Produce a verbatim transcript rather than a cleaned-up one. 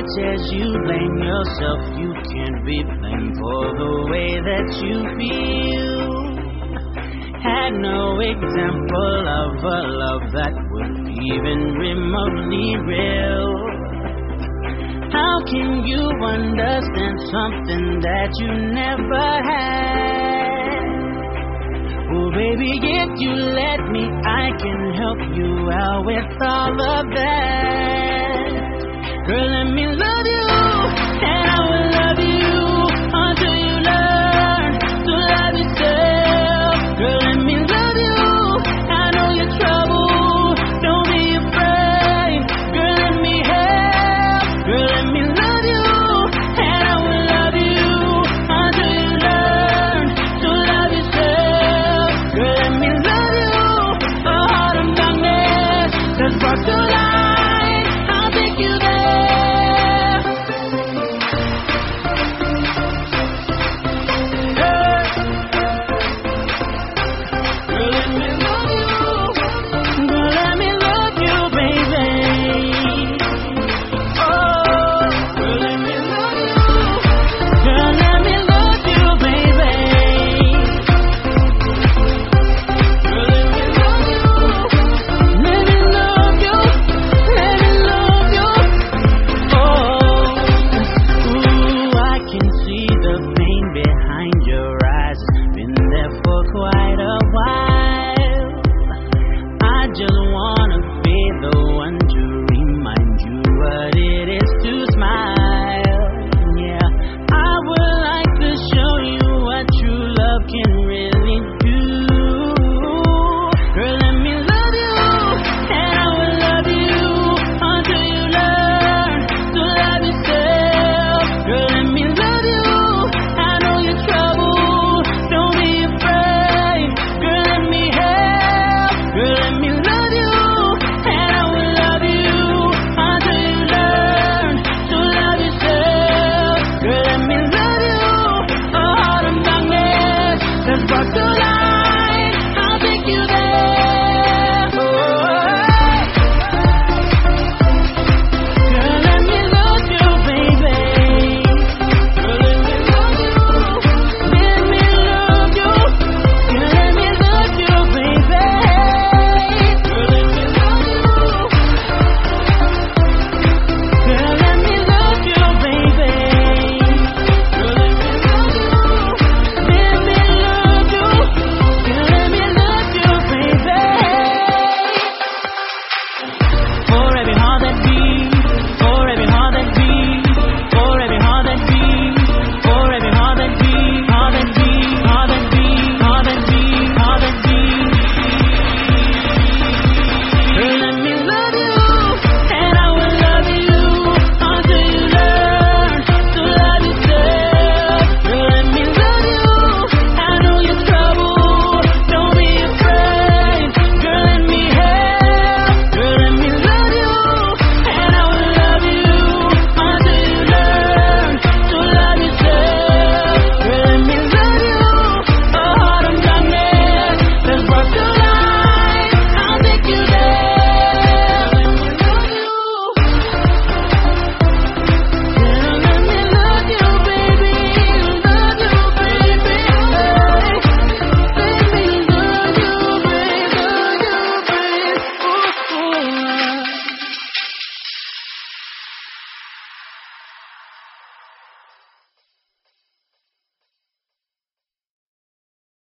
much as you blame yourself, you can't be blamed for the way that you feel. Had no example of a love that was even remotely real. How can you understand something that you never had? Oh baby, if you let me, I can help you out with all of that. Girl, let me love you, and I will love you until you learn to love yourself. Girl, let me love you, I know your trouble, don't be afraid. Girl, let me help. Girl, let me love you, and I will love you until you learn to love yourself. Girl, let me love you, a heart of darkness that's brought to light. I'll take you there. Brought to life.